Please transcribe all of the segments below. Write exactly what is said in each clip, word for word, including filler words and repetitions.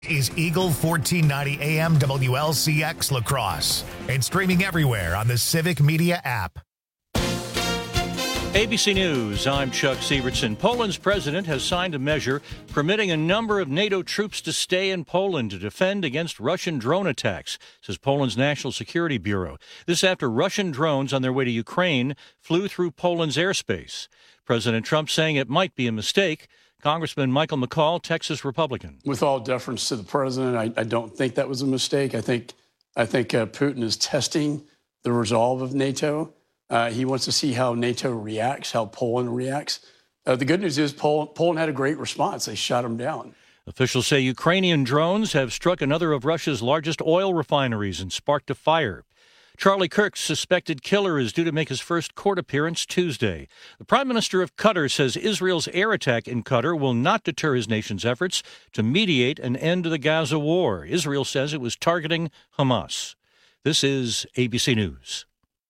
Is Eagle fourteen ninety A M W L C X La Crosse and streaming everywhere on the Civic Media app. A B C News, I'm Chuck Sievertson. Poland's president has signed a measure permitting a number of NATO troops to stay in Poland to defend against Russian drone attacks, says Poland's National Security Bureau. This after Russian drones on their way to Ukraine flew through Poland's airspace. President Trump saying it might be a mistake. Congressman Michael McCaul, Texas Republican. With all deference to the president, I, I don't think that was a mistake. I think I think uh, Putin is testing the resolve of NATO. Uh, he wants to see how NATO reacts, how Poland reacts. Uh, the good news is Poland, Poland had a great response. They shot him down. Officials say Ukrainian drones have struck another of Russia's largest oil refineries and sparked a fire. Charlie Kirk's suspected killer is due to make his first court appearance Tuesday. The Prime Minister of Qatar says Israel's air attack in Qatar will not deter his nation's efforts to mediate an end to the Gaza war. Israel says it was targeting Hamas. This is A B C News.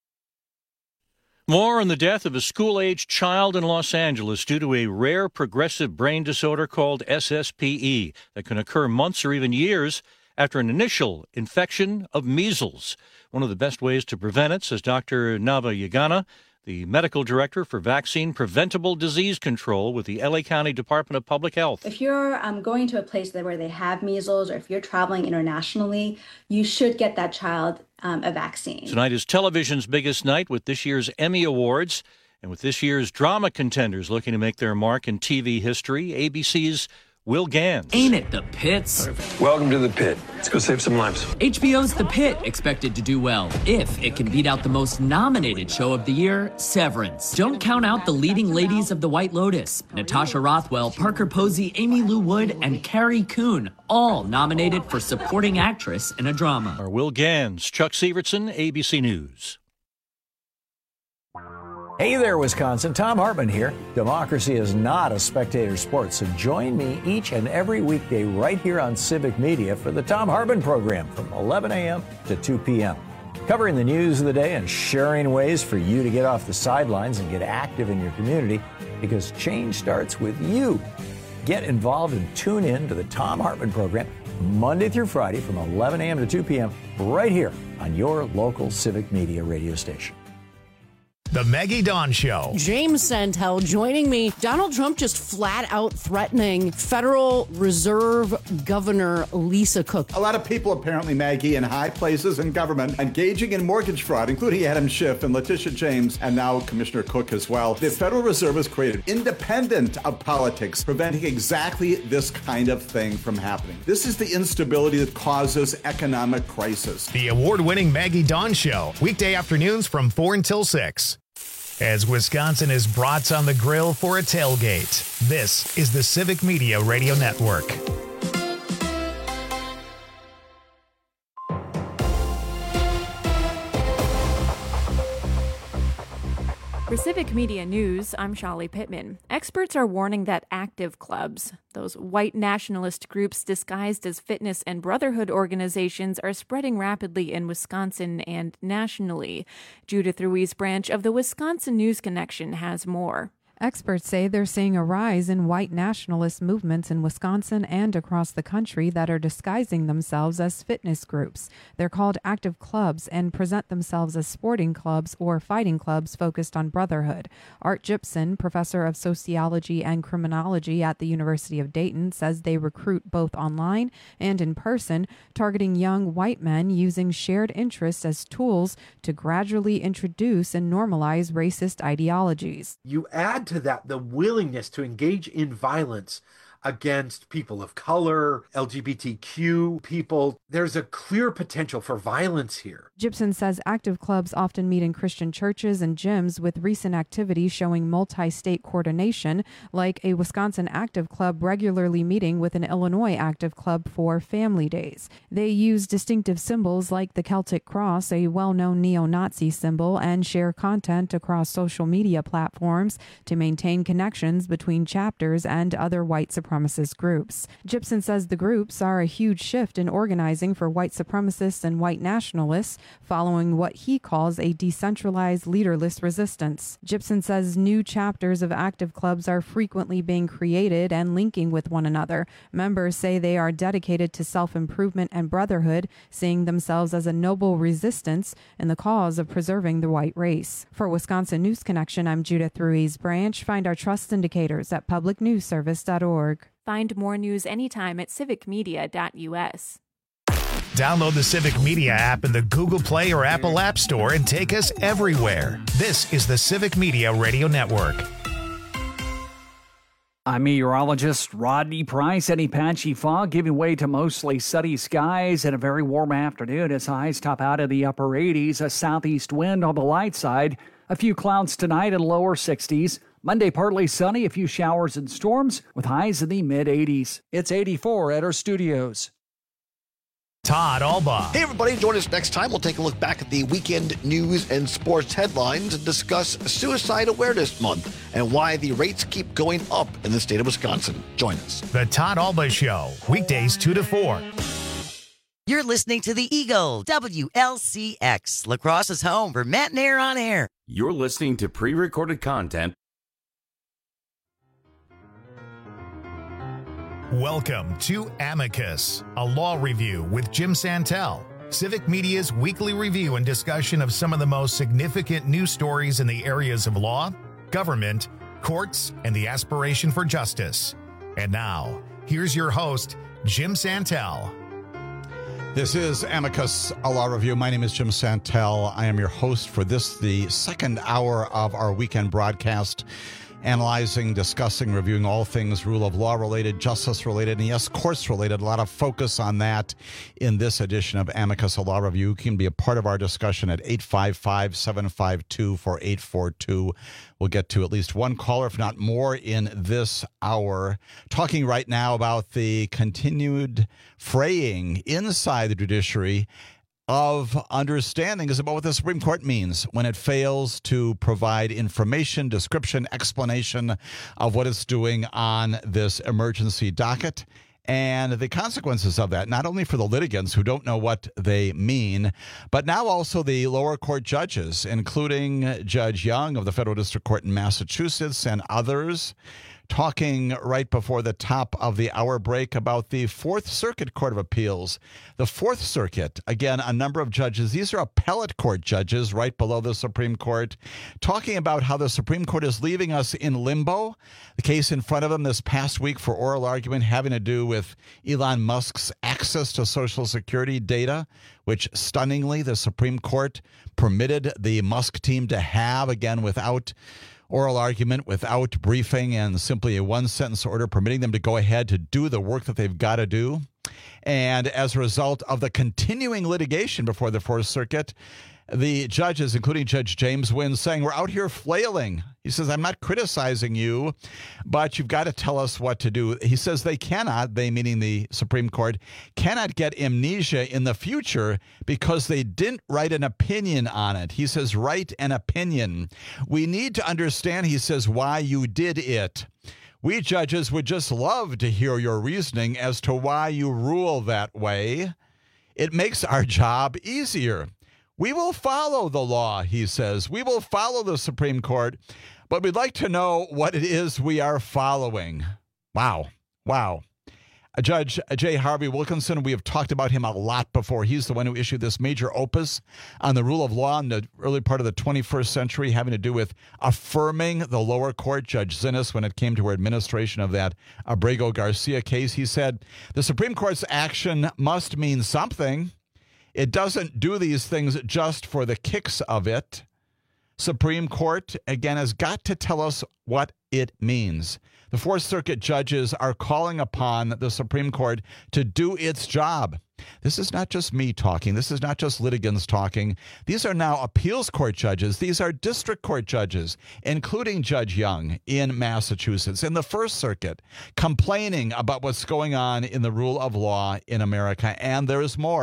More on the death of a school-aged child in Los Angeles due to a rare progressive brain disorder called S S P E that can occur months or even years after an initial infection of measles. One of the best ways to prevent it, says Doctor Nava Yagana, the medical director for Vaccine Preventable Disease Control with the L A County Department of Public Health. If you're um, going to a place where they have measles, or if you're traveling internationally, you should get that child um, a vaccine. Tonight is television's biggest night with this year's Emmy Awards and with this year's drama contenders looking to make their mark in T V history. A B C's Will Gans. Ain't it the Pits? Welcome to the Pit. Let's go save some lives. H B O's The Pit expected to do well if it can beat out the most nominated show of the year, Severance. Don't count out the leading ladies of The White Lotus, Natasha Rothwell, Parker Posey, Amy Lou Wood, and Carrie Coon, all nominated for supporting actress in a drama. Our Will Gans, Chuck Sievertson, A B C News. Hey there, Wisconsin. Tom Hartman here. Democracy is not a spectator sport, so join me each and every weekday right here on Civic Media for the Tom Hartman program from eleven a.m. to two p.m. Covering the news of the day and sharing ways for you to get off the sidelines and get active in your community, because change starts with you. Get involved and tune in to the Tom Hartman program Monday through Friday from eleven a.m. to two p.m. right here on your local Civic Media radio station. The Maggie Dawn Show. James Santel joining me. Donald Trump just flat out threatening Federal Reserve Governor Lisa Cook. A lot of people apparently, Maggie, in high places in government engaging in mortgage fraud, including Adam Schiff and Letitia James and now Commissioner Cook as well. The Federal Reserve has created independent of politics, preventing exactly this kind of thing from happening. This is the instability that causes economic crisis. The award-winning Maggie Dawn Show. Weekday afternoons from four until six. As Wisconsin is brats on the grill for a tailgate, this is the Civic Media Radio Network. For Civic Media News, I'm Shali Pittman. Experts are warning that active clubs, those white nationalist groups disguised as fitness and brotherhood organizations, are spreading rapidly in Wisconsin and nationally. Judith Ruiz Branch of the Wisconsin News Connection has more. Experts say they're seeing a rise in white nationalist movements in Wisconsin and across the country that are disguising themselves as fitness groups. They're called active clubs and present themselves as sporting clubs or fighting clubs focused on brotherhood. Art Gibson, professor of sociology and criminology at the University of Dayton, says they recruit both online and in person, targeting young white men using shared interests as tools to gradually introduce and normalize racist ideologies. You add to that the willingness to engage in violence against people of color, L G B T Q people. There's a clear potential for violence here. Gibson says active clubs often meet in Christian churches and gyms, with recent activities showing multi-state coordination, like a Wisconsin active club regularly meeting with an Illinois active club for Family Days. They use distinctive symbols like the Celtic cross, a well-known neo-Nazi symbol, and share content across social media platforms to maintain connections between chapters and other white supremacists. supremacist groups. Gibson says the groups are a huge shift in organizing for white supremacists and white nationalists, following what he calls a decentralized, leaderless resistance. Gibson says new chapters of active clubs are frequently being created and linking with one another. Members say they are dedicated to self-improvement and brotherhood, seeing themselves as a noble resistance in the cause of preserving the white race. For Wisconsin News Connection, I'm Judith Ruiz Branch. Find our trust indicators at public news service dot org. Find more news anytime at civic media dot u s. Download the Civic Media app in the Google Play or Apple App Store and take us everywhere. This is the Civic Media Radio Network. I'm meteorologist Rodney Price. Any patchy fog giving way to mostly sunny skies and a very warm afternoon as highs top out of the upper eighties. A southeast wind on the light side. A few clouds tonight and lower sixties. Monday, partly sunny, a few showers and storms with highs in the mid-eighties. It's eighty-four at our studios. Todd Albaugh. Hey, everybody. Join us next time. We'll take a look back at the weekend news and sports headlines and discuss Suicide Awareness Month and why the rates keep going up in the state of Wisconsin. Join us. The Todd Albaugh Show, weekdays two to four. You're listening to the Eagle, W L C X, La Crosse's home for Matt and Air on Air. You're listening to pre-recorded content. Welcome to Amicus, a law review with Jim Santel, Civic Media's weekly review and discussion of some of the most significant news stories in the areas of law, government, courts, and the aspiration for justice. And now, here's your host, Jim Santel. This is Amicus, a law review. My name is Jim Santel. I am your host for this, the second hour of our weekend broadcast, analyzing, discussing, reviewing all things rule of law related, justice related, and yes, courts related. A lot of focus on that in this edition of Amicus, a law review. You can be a part of our discussion at eight five five, seven five two, four eight four two. We'll get to at least one caller, if not more, in this hour. Talking right now about the continued fraying inside the judiciary of understandings about what the Supreme Court means when it fails to provide information, description, explanation of what it's doing on this emergency docket and the consequences of that, not only for the litigants who don't know what they mean, but now also the lower court judges, including Judge Young of the Federal District Court in Massachusetts and others, talking right before the top of the hour break about the Fourth Circuit Court of Appeals. The Fourth Circuit, again, a number of judges. These are appellate court judges right below the Supreme Court, talking about how the Supreme Court is leaving us in limbo. The case in front of them this past week for oral argument having to do with Elon Musk's access to Social Security data, which stunningly the Supreme Court permitted the Musk team to have, again, without oral argument, without briefing, and simply a one-sentence order permitting them to go ahead to do the work that they've got to do. And as a result of the continuing litigation before the Fourth Circuit, the judges, including Judge James Wynn, saying, we're out here flailing. He says, I'm not criticizing you, but you've got to tell us what to do. He says they cannot, they meaning the Supreme Court, cannot get amnesia in the future because they didn't write an opinion on it. He says, write an opinion. We need to understand, he says, why you did it. We judges would just love to hear your reasoning as to why you rule that way. It makes our job easier. We will follow the law, he says. We will follow the Supreme Court, but we'd like to know what it is we are following. Wow. Wow. Judge J. Harvey Wilkinson, we have talked about him a lot before. He's the one who issued this major opus on the rule of law in the early part of the twenty-first century, having to do with affirming the lower court, Judge Zinnes, when it came to her administration of that Abrego Garcia case. He said, the Supreme Court's action must mean something. It doesn't do these things just for the kicks of it. Supreme Court, again, has got to tell us what it means. The Fourth Circuit judges are calling upon the Supreme Court to do its job. This is not just me talking. This is not just litigants talking. These are now appeals court judges. These are district court judges, including Judge Young in Massachusetts, in the First Circuit, complaining about what's going on in the rule of law in America. And there is more.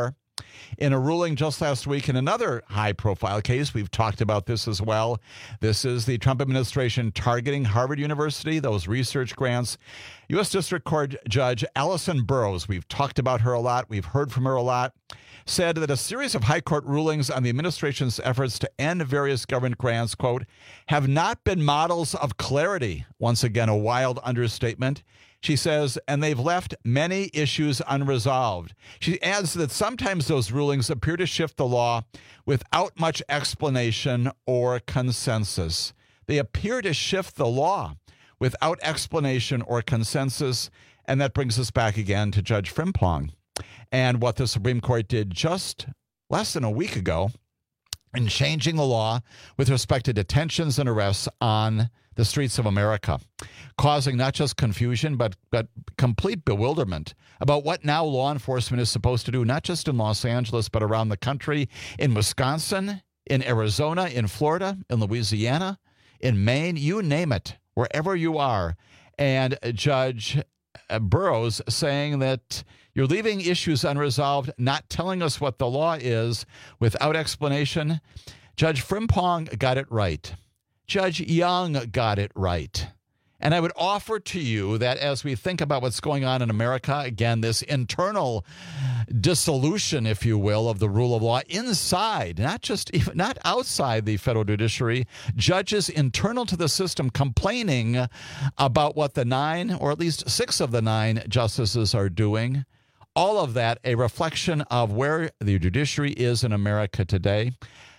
in a ruling just last week in another high-profile case. We've talked about this as well. This is the Trump administration targeting Harvard University, those research grants. U S District Court Judge Allison Burroughs, we've talked about her a lot, we've heard from her a lot, said that a series of high court rulings on the administration's efforts to end various government grants, quote, have not been models of clarity. Once again, a wild understatement. She says, and they've left many issues unresolved. She adds that sometimes those rulings appear to shift the law without much explanation or consensus. They appear to shift the law without explanation or consensus. And that brings us back again to Judge Frimpong and what the Supreme Court did just less than a week ago in changing the law with respect to detentions and arrests on the streets of America, causing not just confusion, but, but complete bewilderment about what now law enforcement is supposed to do, not just in Los Angeles, but around the country, in Wisconsin, in Arizona, in Florida, in Louisiana, in Maine, you name it, wherever you are. And Judge Burroughs saying that you're leaving issues unresolved, not telling us what the law is without explanation. Judge Frimpong got it right. Judge Young got it right. And I would offer to you that as we think about what's going on in America, again, this internal dissolution, if you will, of the rule of law inside, not just even, not outside the federal judiciary, judges internal to the system complaining about what the nine, or at least six of the nine justices are doing. All of that a reflection of where the judiciary is in America today.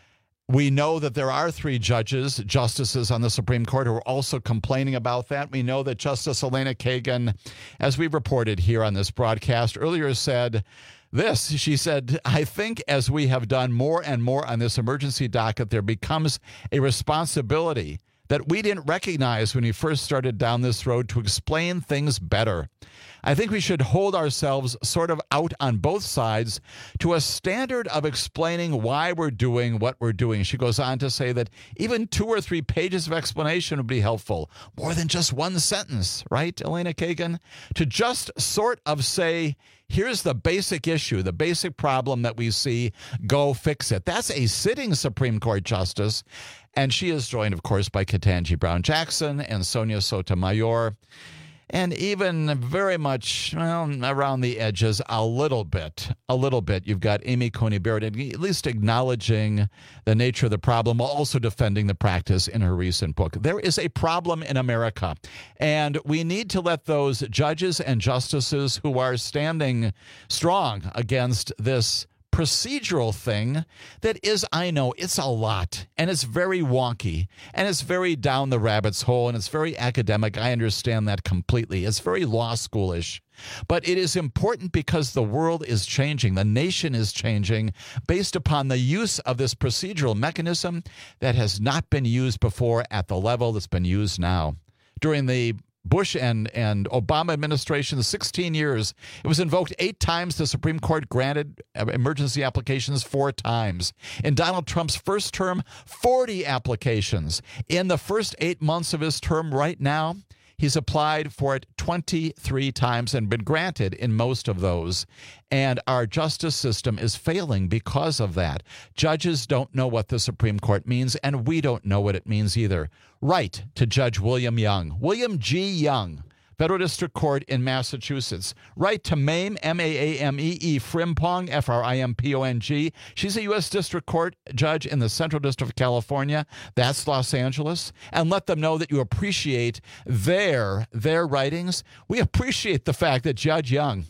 We know that there are three judges, justices on the Supreme Court who are also complaining about that. We know that Justice Elena Kagan, as we reported here on this broadcast earlier, said this. She said, I think as we have done more and more on this emergency docket, there becomes a responsibility that we didn't recognize when we first started down this road to explain things better. I think we should hold ourselves sort of out on both sides to a standard of explaining why we're doing what we're doing. She goes on to say that even two or three pages of explanation would be helpful. More than just one sentence, right, Elena Kagan? To just sort of say, here's the basic issue, the basic problem that we see, go fix it. That's a sitting Supreme Court justice. And she is joined, of course, by Ketanji Brown Jackson and Sonia Sotomayor. And even very much, well, around the edges, a little bit, a little bit, you've got Amy Coney Barrett at least acknowledging the nature of the problem while also defending the practice in her recent book. There is a problem in America, and we need to let those judges and justices who are standing strong against this procedural thing that is, I know, it's a lot, and it's very wonky, and it's very down the rabbit's hole, and it's very academic. I understand that completely. It's very law schoolish. But it is important because the world is changing. The nation is changing based upon the use of this procedural mechanism that has not been used before at the level that's been used now. During the Bush and, and Obama administration, sixteen years. It was invoked eight times. The Supreme Court granted emergency applications four times. In Donald Trump's first term, forty applications. In the first eight months of his term right now, he's applied for it twenty-three times and been granted in most of those. And our justice system is failing because of that. Judges don't know what the Supreme Court means, and we don't know what it means either. Right to Judge William Young. William G. Young, Federal District Court in Massachusetts. Right to Mame, M A A M E E Frimpong, F R I M P O N G. She's a U S District Court judge in the Central District of California. That's Los Angeles. And let them know that you appreciate their, their writings. We appreciate the fact that Judge Young,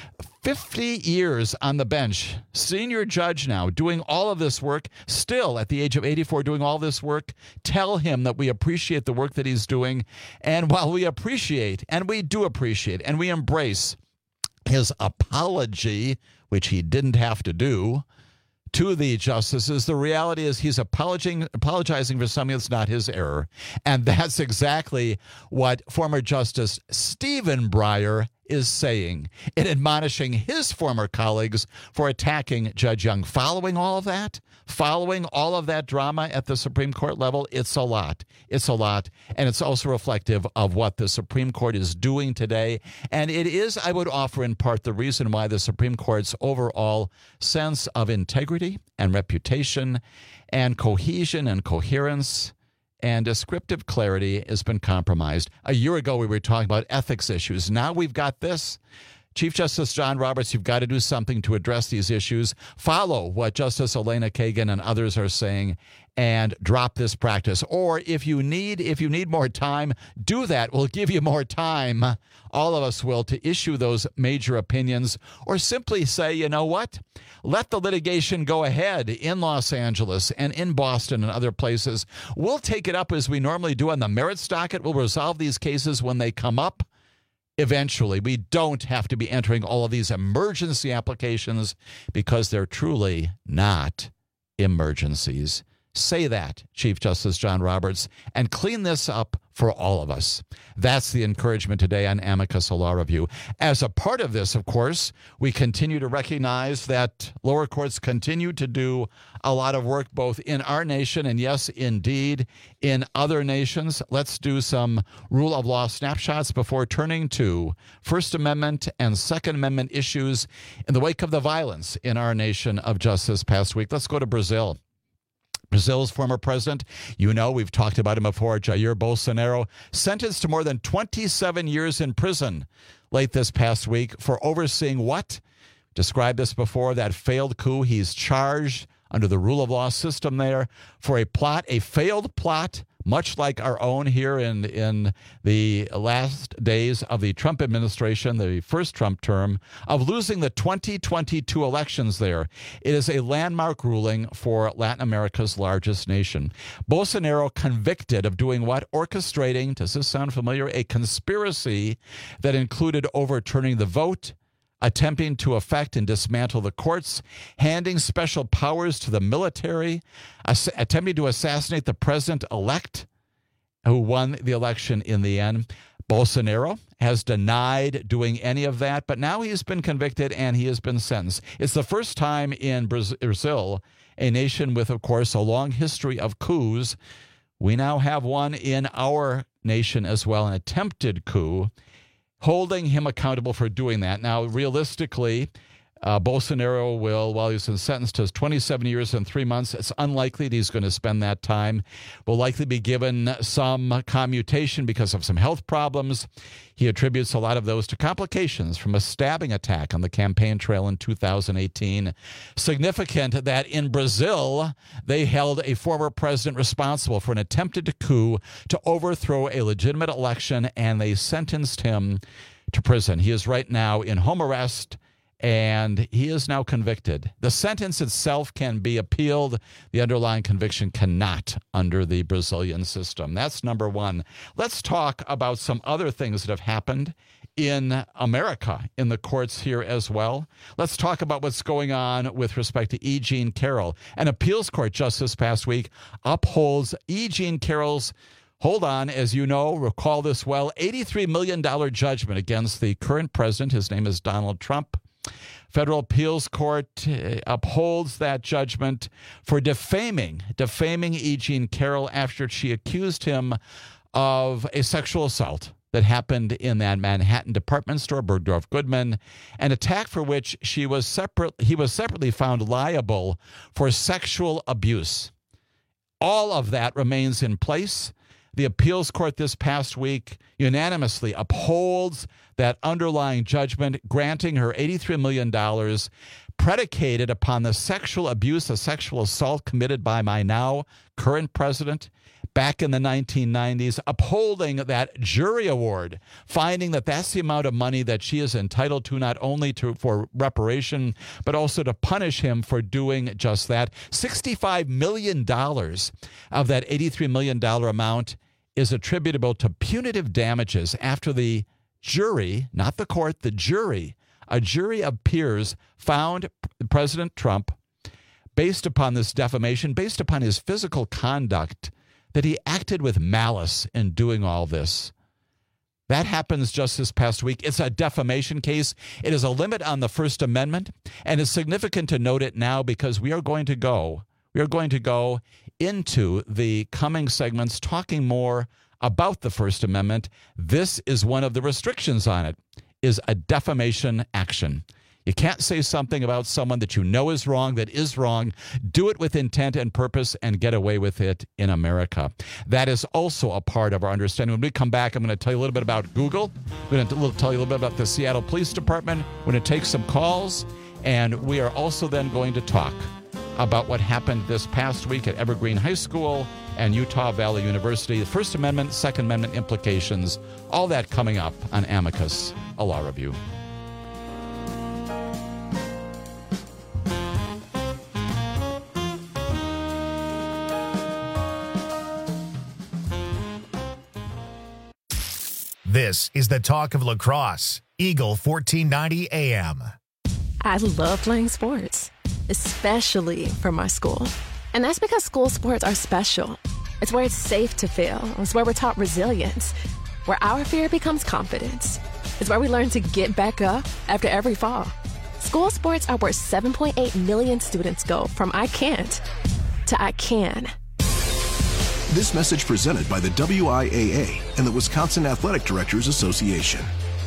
fifty years on the bench, senior judge now, doing all of this work, still at the age of eighty-four doing all this work. Tell him that we appreciate the work that he's doing. And while we appreciate, and we do appreciate, and we embrace his apology, which he didn't have to do, to the justices, the reality is he's apologizing, apologizing for something that's not his error. And that's exactly what former Justice Stephen Breyer is saying in admonishing his former colleagues for attacking Judge Young. Following all of that, following all of that drama at the Supreme Court level, it's a lot. It's a lot. And it's also reflective of what the Supreme Court is doing today. And it is, I would offer in part, the reason why the Supreme Court's overall sense of integrity and reputation and cohesion and coherence and descriptive clarity has been compromised. A year ago, we were talking about ethics issues. Now we've got this. Chief Justice John Roberts, you've got to do something to address these issues. Follow what Justice Elena Kagan and others are saying and drop this practice. Or if you need if you need more time, do that. We'll give you more time. All of us will, to issue those major opinions, or simply say, you know what? Let the litigation go ahead in Los Angeles and in Boston and other places. We'll take it up as we normally do on the merits docket. We'll resolve these cases when they come up. Eventually, we don't have to be entering all of these emergency applications because they're truly not emergencies. Say that, Chief Justice John Roberts, and clean this up for all of us. That's the encouragement today on Amicus Law Review. As a part of this, of course, we continue to recognize that lower courts continue to do a lot of work both in our nation and, yes, indeed, in other nations. Let's do some rule of law snapshots before turning to First Amendment and Second Amendment issues in the wake of the violence in our nation of just this past week. Let's go to Brazil. Brazil's former president, you know, we've talked about him before, Jair Bolsonaro, sentenced to more than twenty-seven years in prison late this past week for overseeing what? Described this before, that failed coup. He's charged under the rule of law system there for a plot, a failed plot, much like our own here in, in the last days of the Trump administration, the first Trump term, of losing the twenty twenty-two elections there. It is a landmark ruling for Latin America's largest nation. Bolsonaro convicted of doing what? Orchestrating, does this sound familiar? A conspiracy that included overturning the vote, attempting to affect and dismantle the courts, handing special powers to the military, ass- attempting to assassinate the president-elect who won the election in the end. Bolsonaro has denied doing any of that, but now he's been convicted and he has been sentenced. It's the first time in Brazil, a nation with, of course, a long history of coups. We now have one in our nation as well, an attempted coup, holding him accountable for doing that. Now, realistically, uh, Bolsonaro will, while he's been sentenced to twenty-seven years and three months, it's unlikely that he's going to spend that time. Will likely be given some commutation because of some health problems. He attributes a lot of those to complications from a stabbing attack on the campaign trail in two thousand eighteen. Significant that in Brazil, they held a former president responsible for an attempted coup to overthrow a legitimate election, and they sentenced him to prison. He is right now in home arrest, and he is now convicted. The sentence itself can be appealed. The underlying conviction cannot under the Brazilian system. That's number one. Let's talk about some other things that have happened in America, in the courts here as well. Let's talk about what's going on with respect to E. Jean Carroll. An appeals court just this past week upholds E. Jean Carroll's, hold on, as you know, recall this well, eighty-three million dollars judgment against the current president. His name is Donald Trump. Federal appeals court uh, upholds that judgment for defaming, defaming E. Jean Carroll after she accused him of a sexual assault that happened in that Manhattan department store, Bergdorf Goodman, an attack for which she was separate, he was separately found liable for sexual abuse. All of that remains in place. The appeals court this past week unanimously upholds that underlying judgment, granting her eighty-three million dollars, predicated upon the sexual abuse, a sexual assault committed by my now current president back in the nineteen nineties, upholding that jury award, finding that that's the amount of money that she is entitled to, not only to for reparation, but also to punish him for doing just that. sixty-five million dollars of that eighty-three million dollars amount is attributable to punitive damages after the jury, not the court, the jury, a jury of peers found President Trump, based upon this defamation, based upon his physical conduct, that he acted with malice in doing all this. That happens just this past week. It's a defamation case. It is a limit on the First Amendment, and it's significant to note it now because we are going to go, we are going to go into the coming segments talking more about the First Amendment. This is one of the restrictions on it, is a defamation action. You can't say something about someone that you know is wrong, that is wrong. Do it with intent and purpose and get away with it in America. That is also a part of our understanding. When we come back, I'm going to tell you a little bit about Google. I'm going to tell you a little bit about the Seattle Police Department. We're going to take some calls, and we are also then going to talk about what happened this past week at Evergreen High School and Utah Valley University. The First Amendment, Second Amendment implications, all that coming up on Amicus, a law review. This is the talk of lacrosse. Eagle fourteen ninety A M. I love playing sports, especially for my school. And that's because school sports are special. It's where it's safe to fail. It's where we're taught resilience, where our fear becomes confidence. It's where we learn to get back up after every fall. School sports are where seven point eight million students go from I can't to I can. This message presented by the W I A A and the Wisconsin Athletic Directors Association.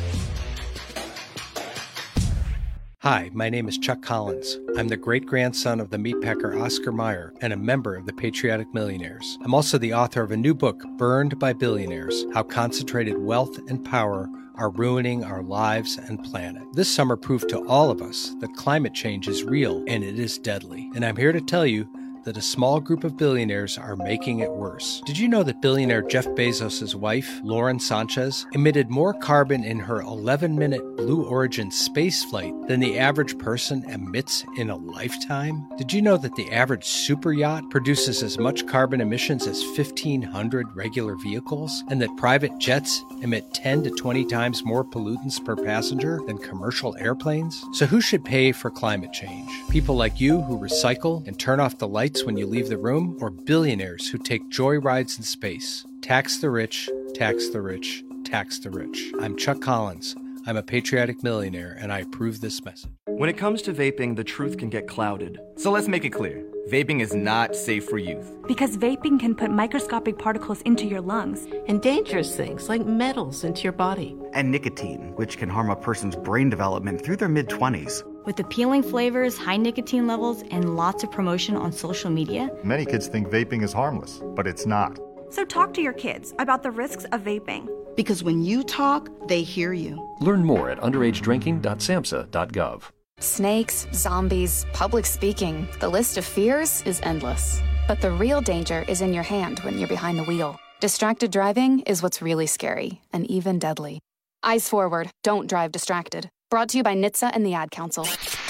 Hi, my name is Chuck Collins. I'm the great-grandson of the meatpacker Oscar Mayer and a member of the Patriotic Millionaires. I'm also the author of a new book, Burned by Billionaires: How Concentrated Wealth and Power are ruining our lives and planet. This summer proved to all of us that climate change is real and it is deadly. And I'm here to tell you that a small group of billionaires are making it worse. Did you know that billionaire Jeff Bezos' wife, Lauren Sanchez, emitted more carbon in her eleven-minute Blue Origin space flight than the average person emits in a lifetime? Did you know that the average super yacht produces as much carbon emissions as fifteen hundred regular vehicles, and that private jets emit ten to twenty times more pollutants per passenger than commercial airplanes? So who should pay for climate change? People like you who recycle and turn off the lights when you leave the room, or billionaires who take joy rides in space? Tax the rich, tax the rich, tax the rich. I'm Chuck Collins. I'm a patriotic millionaire, and I approve this message. When it comes to vaping, the truth can get clouded. So let's make it clear. Vaping is not safe for youth. Because vaping can put microscopic particles into your lungs. And dangerous things like metals into your body. And nicotine, which can harm a person's brain development through their mid-twenties. With appealing flavors, high nicotine levels, and lots of promotion on social media, many kids think vaping is harmless, but it's not. So talk to your kids about the risks of vaping. Because when you talk, they hear you. Learn more at underage drinking dot samhsa dot gov. Snakes, zombies, public speaking. The list of fears is endless. But the real danger is in your hand when you're behind the wheel. Distracted driving is what's really scary and even deadly. Eyes forward. Don't drive distracted. Brought to you by N H T S A and the Ad Council.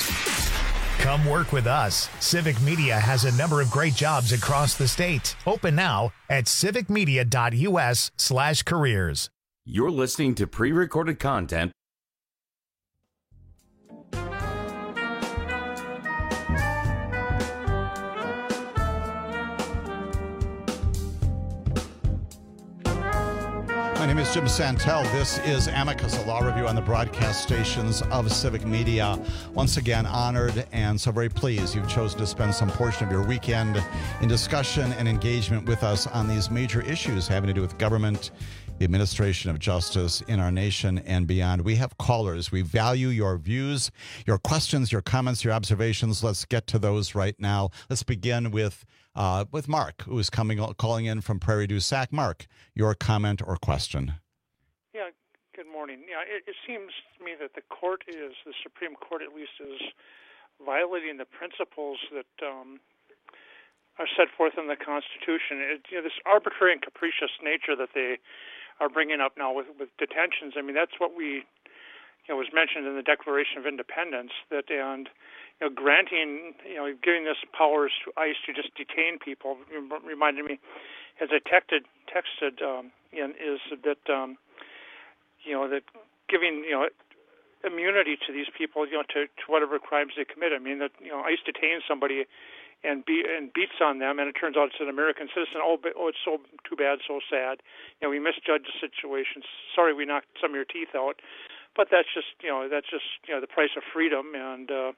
Come work with us. Civic Media has a number of great jobs across the state. Open now at civic media dot u s slash careers. You're listening to pre-recorded content. My name is Jim Santel. This is Amicus, a law review on the broadcast stations of Civic Media. Once again, honored and so very pleased you've chosen to spend some portion of your weekend in discussion and engagement with us on these major issues having to do with government, the administration of justice in our nation and beyond. We have callers. We value your views, your questions, your comments, your observations. Let's get to those right now. Let's begin with Uh, with Mark, who is coming calling in from Prairie du Sac. Mark, your comment or question? Yeah, good morning. Yeah, it, it seems to me that the court is, the Supreme Court at least, is violating the principles that um, are set forth in the Constitution. It, you know, this arbitrary and capricious nature that they are bringing up now with, with detentions, I mean, that's what we, you know, was mentioned in the Declaration of Independence, that and you know, granting, you know, giving this powers to ICE to just detain people reminded me, as I texted, texted um, in, is that, um, you know, that giving, you know, immunity to these people, you know, to, to whatever crimes they commit. I mean, that, you know, ICE detains somebody and be and beats on them, and it turns out it's an American citizen. Oh, but, oh, it's so too bad, so sad. You know, we misjudged the situation. Sorry, we knocked some of your teeth out, but that's just you know that's just you know the price of freedom, and uh,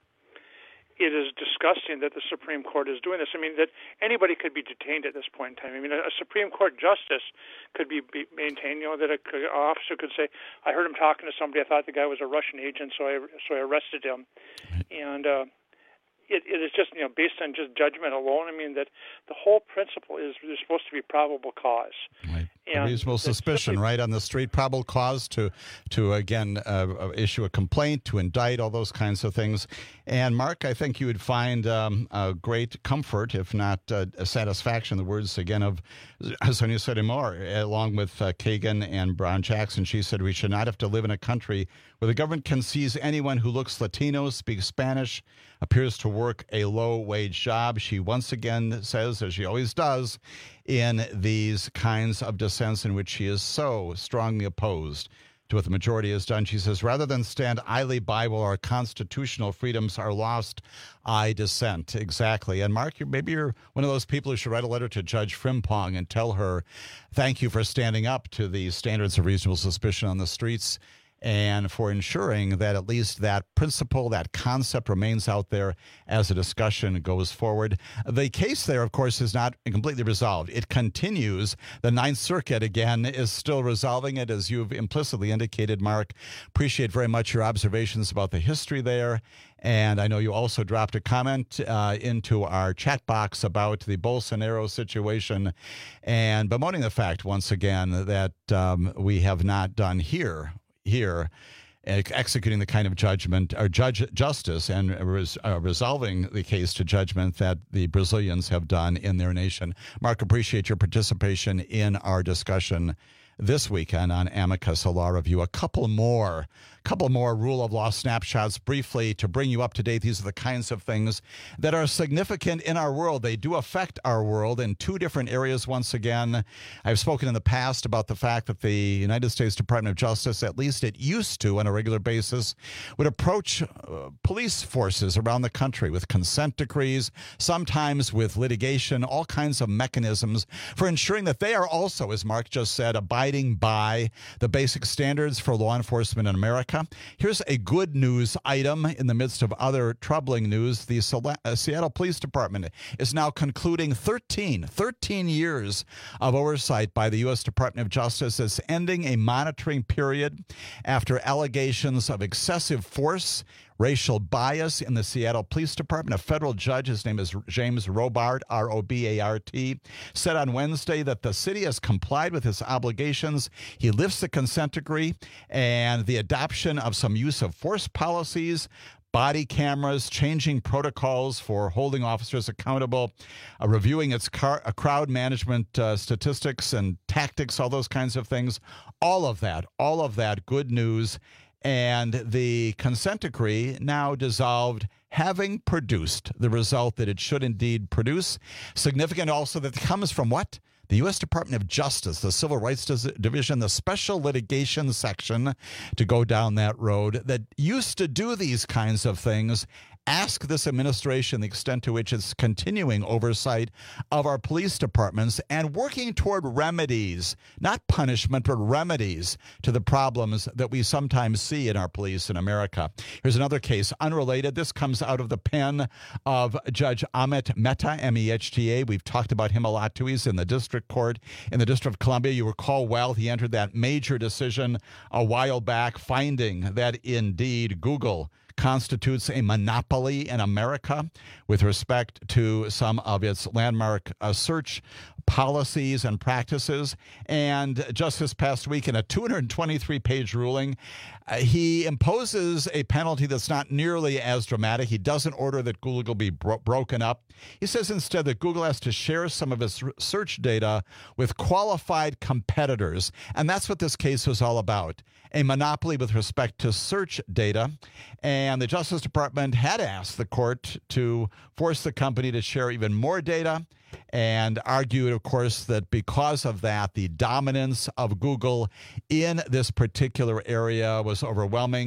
it is disgusting that the Supreme Court is doing this. I mean, that anybody could be detained at this point in time. I mean, a, a Supreme Court justice could be, be maintained. You know, that a, an officer could say, "I heard him talking to somebody. I thought the guy was a Russian agent, so I so I arrested him," and. Uh, It, it is just, you know, based on just judgment alone. I mean, that the whole principle is there's supposed to be probable cause. Right. And reasonable suspicion, simply, right on the street, probable cause to, to again, uh, issue a complaint, to indict, all those kinds of things. And, Mark, I think you would find um, a great comfort, if not uh, a satisfaction, the words, again, of Sonia Sotomayor, along with uh, Kagan and Brown Jackson. She said, we should not have to live in a country where the government can seize anyone who looks Latino, speaks Spanish, appears to work a low-wage job. She once again says, as she always does, in these kinds of dissents in which she is so strongly opposed to what the majority has done. She says, rather than stand idly by while our constitutional freedoms are lost, I dissent. Exactly. And Mark, you're, maybe you're one of those people who should write a letter to Judge Frimpong and tell her, thank you for standing up to the standards of reasonable suspicion on the streets, and for ensuring that at least that principle, that concept remains out there as a discussion goes forward. The case there, of course, is not completely resolved. It continues. The Ninth Circuit, again, is still resolving it, as you've implicitly indicated, Mark. Appreciate very much your observations about the history there. And I know you also dropped a comment uh, into our chat box about the Bolsonaro situation and bemoaning the fact, once again, that um, we have not done here here executing the kind of judgment or judge justice and res, uh, resolving the case to judgment that the Brazilians have done in their nation. Mark, appreciate your participation in our discussion this weekend on Amicus, a law review. A couple more, couple more rule of law snapshots briefly to bring you up to date. These are the kinds of things that are significant in our world. They do affect our world in two different areas. Once again, I've spoken in the past about the fact that the United States Department of Justice, at least it used to on a regular basis, would approach uh, police forces around the country with consent decrees, sometimes with litigation, all kinds of mechanisms for ensuring that they are also, as Mark just said, abiding by the basic standards for law enforcement in America. Here's a good news item in the midst of other troubling news. The Seattle Police Department is now concluding thirteen, thirteen years of oversight by the U S Department of Justice. It's ending a monitoring period after allegations of excessive force, racial bias in the Seattle Police Department. A federal judge, his name is James Robart, R O B A R T, said on Wednesday that the city has complied with its obligations. He lifts the consent decree and the adoption of some use of force policies, body cameras, changing protocols for holding officers accountable, uh, reviewing its car, uh, crowd management uh, statistics and tactics, all those kinds of things. All of that, all of that good news. And the consent decree now dissolved, having produced the result that it should indeed produce. Significant also that it comes from what? The U S Department of Justice, the Civil Rights Division, the Special Litigation Section, to go down that road, that used to do these kinds of things. Ask this administration the extent to which it's continuing oversight of our police departments and working toward remedies, not punishment, but remedies to the problems that we sometimes see in our police in America. Here's another case, unrelated. This comes out of the pen of Judge Amit Mehta, M E H T A. We've talked about him a lot, too. He's in the district court in the District of Columbia. You recall well, he entered that major decision a while back, finding that indeed Google constitutes a monopoly in America with respect to some of its landmark uh, search policies and practices. And just this past week, in a two hundred twenty-three page ruling, uh, he imposes a penalty that's not nearly as dramatic. He doesn't order that Google be bro- broken up. He says instead that Google has to share some of its search data with qualified competitors. And that's what this case was all about, a monopoly with respect to search data. And the Justice Department had asked the court to force the company to share even more data, and argued, of course, that because of that, the dominance of Google in this particular area was overwhelming.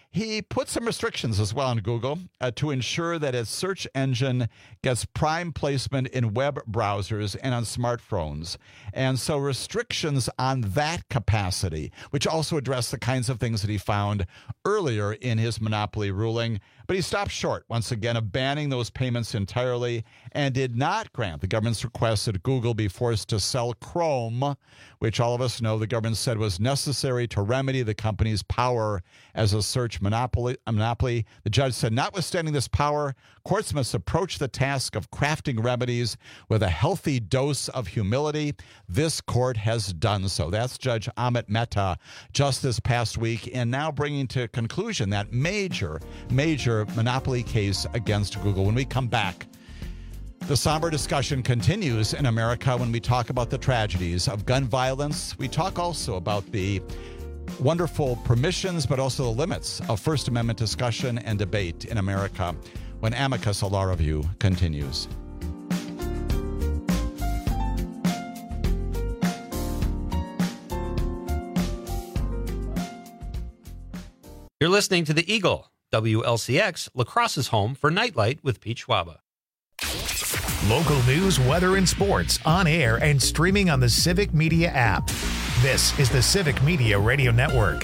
He put some restrictions as well on Google uh, to ensure that its search engine gets prime placement in web browsers and on smartphones. And so restrictions on that capacity, which also address the kinds of things that he found earlier in his monopoly ruling. But he stopped short, once again, of banning those payments entirely and did not grant the government's request that Google be forced to sell Chrome, which all of us know the government said was necessary to remedy the company's power as a search monopoly. monopoly. The judge said, notwithstanding this power, courts must approach the task of crafting remedies with a healthy dose of humility. This court has done so. That's Judge Amit Mehta just this past week, and now bringing to conclusion that major, major monopoly case against Google. When we come back, the somber discussion continues in America when we talk about the tragedies of gun violence. We talk also about the wonderful permissions, but also the limits of First Amendment discussion and debate in America when Amicus, a law review, continues. You're listening to The Eagle, W L C X, La Crosse's home for Nightlight with Pete Schwaba. Local news, weather, and sports on air and streaming on the Civic Media app. This is the Civic Media Radio Network.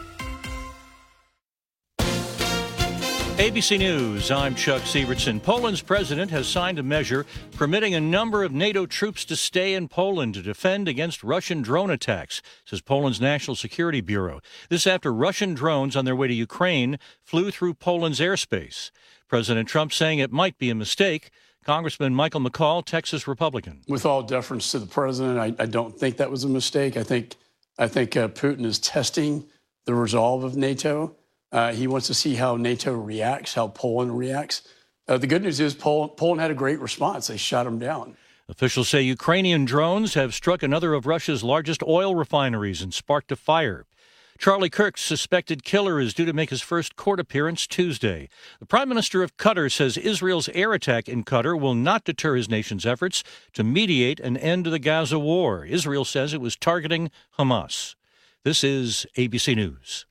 A B C News, I'm Chuck Sievertson. Poland's president has signed a measure permitting a number of NATO troops to stay in Poland to defend against Russian drone attacks, says Poland's National Security Bureau. This after Russian drones on their way to Ukraine flew through Poland's airspace. President Trump saying it might be a mistake. Congressman Michael McCall, Texas Republican. With all deference to the president, I, I don't think that was a mistake. I think I think uh, Putin is testing the resolve of NATO. Uh, he wants to see how NATO reacts, how Poland reacts. Uh, the good news is Poland, Poland had a great response. They shot him down. Officials say Ukrainian drones have struck another of Russia's largest oil refineries and sparked a fire. Charlie Kirk's suspected killer is due to make his first court appearance Tuesday. The Prime Minister of Qatar says Israel's air attack in Qatar will not deter his nation's efforts to mediate an end to the Gaza war. Israel says it was targeting Hamas. This is A B C News.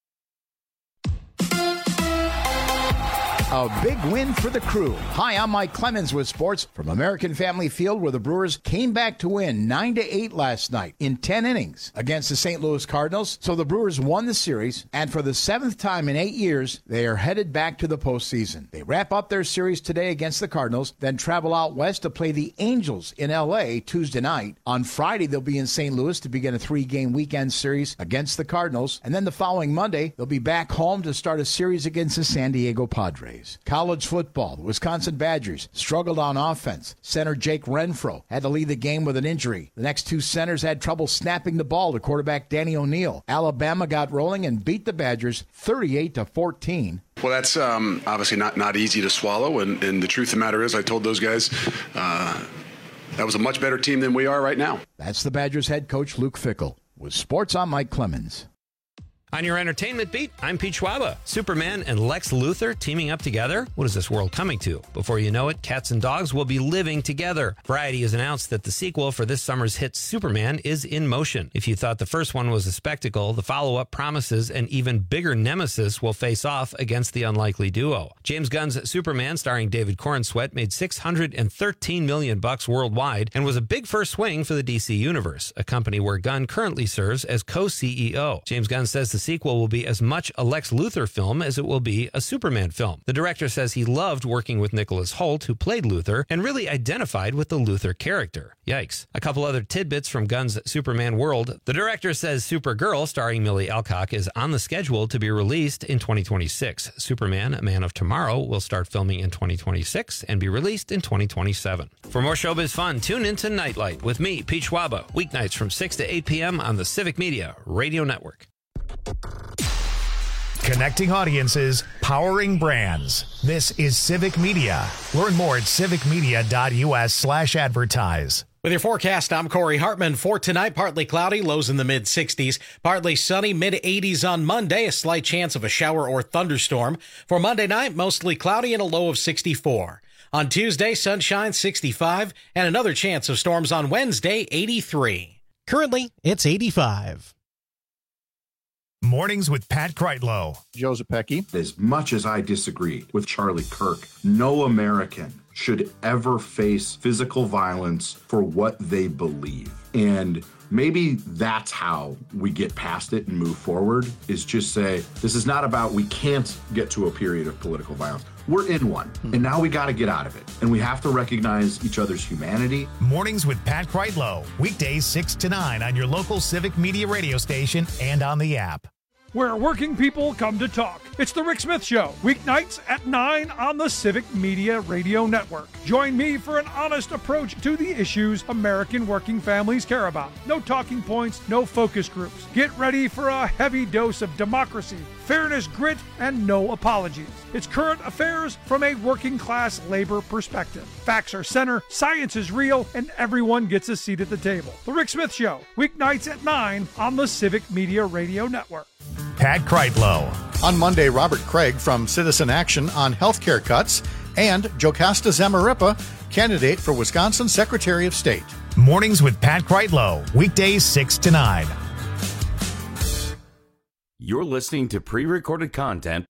A big win for the Crew. Hi, I'm Mike Clemens with sports from American Family Field, where the Brewers came back to win nine to eight last night in ten innings against the Saint Louis Cardinals. So the Brewers won the series, and for the seventh time in eight years, they are headed back to the postseason. They wrap up their series today against the Cardinals, then travel out west to play the Angels in L A Tuesday night. On Friday, they'll be in Saint Louis to begin a three-game weekend series against the Cardinals, and then the following Monday, they'll be back home to start a series against the San Diego Padres. College football, the Wisconsin Badgers struggled on offense. Center Jake Renfro had to lead the game with an injury. The next two centers had trouble snapping the ball to quarterback Danny O'Neal. Alabama got rolling and beat the Badgers thirty-eight to fourteen. Well, that's um, obviously not, not easy to swallow, and, and the truth of the matter is I told those guys uh, that was a much better team than we are right now. That's the Badgers head coach Luke Fickell. With sports, I'm Mike Clemens. On your entertainment beat, I'm Pete Schwaba. Superman and Lex Luthor teaming up together? What is this world coming to? Before you know it, cats and dogs will be living together. Variety has announced that the sequel for this summer's hit Superman is in motion. If you thought the first one was a spectacle, the follow-up promises an even bigger nemesis will face off against the unlikely duo. James Gunn's Superman, starring David Corenswet, made six hundred thirteen million bucks worldwide and was a big first swing for the D C Universe, a company where Gunn currently serves as co-C E O. James Gunn says the sequel will be as much a Lex Luthor film as it will be a Superman film. The director says he loved working with Nicholas Hoult, who played Luthor, and really identified with the Luthor character. Yikes. A couple other tidbits from Gunn's Superman world. The director says Supergirl, starring Millie Alcock, is on the schedule to be released in twenty twenty-six. Superman, Man of Tomorrow, will start filming in twenty twenty-six and be released in twenty twenty-seven. For more showbiz fun, tune into Nightlight with me, Pete Schwaba, weeknights from six to eight p.m. on the Civic Media Radio Network. Connecting audiences, powering brands. This is Civic Media. Learn more at civicmedia.us slash advertise. With your forecast, I'm Corey Hartman. For tonight, partly cloudy, lows in the mid sixties. Partly sunny, mid eighties on Monday, a slight chance of a shower or thunderstorm. For Monday night, mostly cloudy and a low of sixty-four. On Tuesday, sunshine, sixty-five, and another chance of storms on Wednesday, eighty-three. Currently, it's eighty-five. Mornings with Pat Kreitlow. Joe Zepecki. As much as I disagree with Charlie Kirk, no American should ever face physical violence for what they believe. And maybe that's how we get past it and move forward, is just say, this is not about, we can't get to a period of political violence. We're in one, and now we got to get out of it. And we have to recognize each other's humanity. Mornings with Pat Kreitlow. Weekdays six to nine on your local Civic Media radio station and on the app. Where working people come to talk. It's The Rick Smith Show, weeknights at nine on the Civic Media Radio Network. Join me for an honest approach to the issues American working families care about. No talking points, no focus groups. Get ready for a heavy dose of democracy, fairness, grit, and no apologies. It's current affairs from a working class labor perspective. Facts are center, science is real, and everyone gets a seat at the table. The Rick Smith Show, weeknights at nine on the Civic Media Radio Network. Pat Kreitlow. On Monday, Robert Craig from Citizen Action on healthcare cuts, and Jocasta Zamarripa, candidate for Wisconsin Secretary of State. Mornings with Pat Kreitlow, weekdays six to nine. You're listening to pre-recorded content.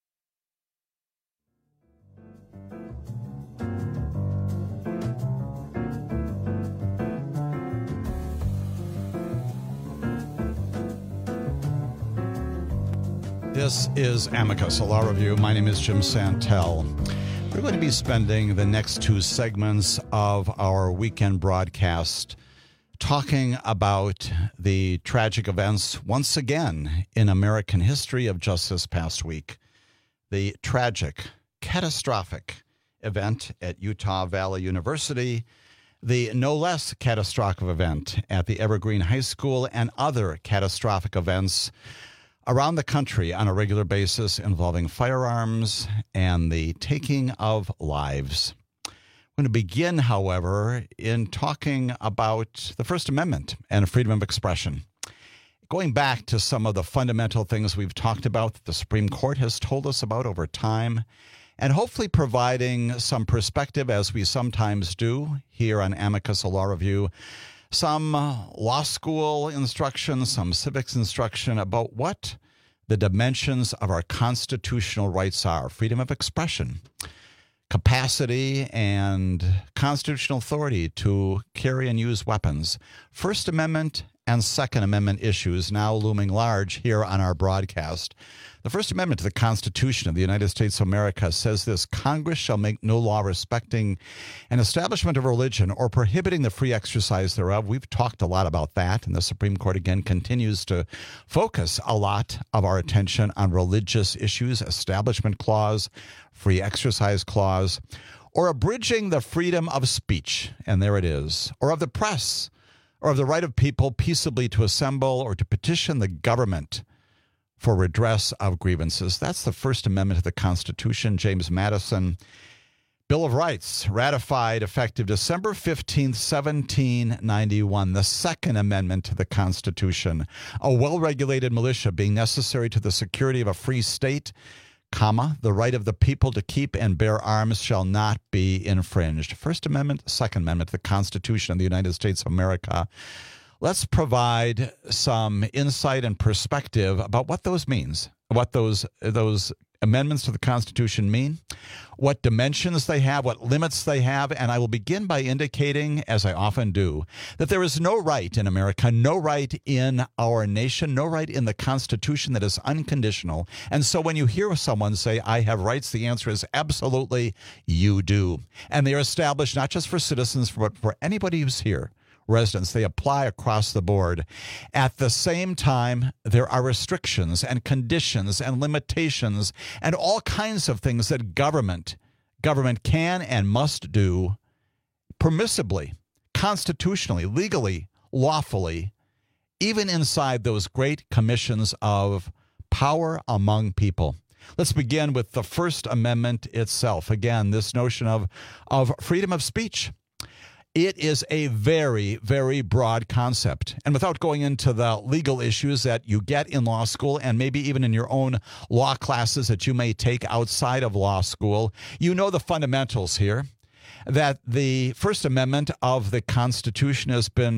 This is Amicus, a law review. My name is Jim Santel. We're going to be spending the next two segments of our weekend broadcast talking about the tragic events once again in American history of just this past week. The tragic, catastrophic event at Utah Valley University, the no less catastrophic event at the Evergreen High School, and other catastrophic events around the country on a regular basis involving firearms and the taking of lives. I'm going to begin, however, in talking about the First Amendment and freedom of expression. Going back to some of the fundamental things we've talked about that the Supreme Court has told us about over time, and hopefully providing some perspective, as we sometimes do here on Amicus, a law review, some law school instruction, some civics instruction about what the dimensions of our constitutional rights are: freedom of expression, capacity and constitutional authority to carry and use weapons, First Amendment and Second Amendment issues now looming large here on our broadcast. The First Amendment to the Constitution of the United States of America says this: Congress shall make no law respecting an establishment of religion or prohibiting the free exercise thereof. We've talked a lot about that, and the Supreme Court again continues to focus a lot of our attention on religious issues, Establishment Clause, Free Exercise Clause, or abridging the freedom of speech, and there it is, or of the press, or of the right of people peaceably to assemble or to petition the government for redress of grievances. That's the First Amendment to the Constitution. James Madison, Bill of Rights, ratified effective December fifteenth, seventeen ninety-one. The Second Amendment to the Constitution, a well-regulated militia being necessary to the security of a free state, comma, the right of the people to keep and bear arms shall not be infringed. First Amendment, Second Amendment to the Constitution of the United States of America. Let's provide some insight and perspective about what those means, what those those amendments to the Constitution mean, what dimensions they have, what limits they have, and I will begin by indicating, as I often do, that there is no right in America, no right in our nation, no right in the Constitution that is unconditional. And so when you hear someone say, I have rights, the answer is absolutely you do. And they are established not just for citizens, but for anybody who's here. Residents, they apply across the board. At the same time, there are restrictions and conditions and limitations and all kinds of things that government, government can and must do permissibly, constitutionally, legally, lawfully, even inside those great commissions of power among people. Let's begin with the First Amendment itself. Again, this notion of, of freedom of speech. It is a very, very broad concept. And without going into the legal issues that you get in law school and maybe even in your own law classes that you may take outside of law school, you know the fundamentals here, that the First Amendment of the Constitution has been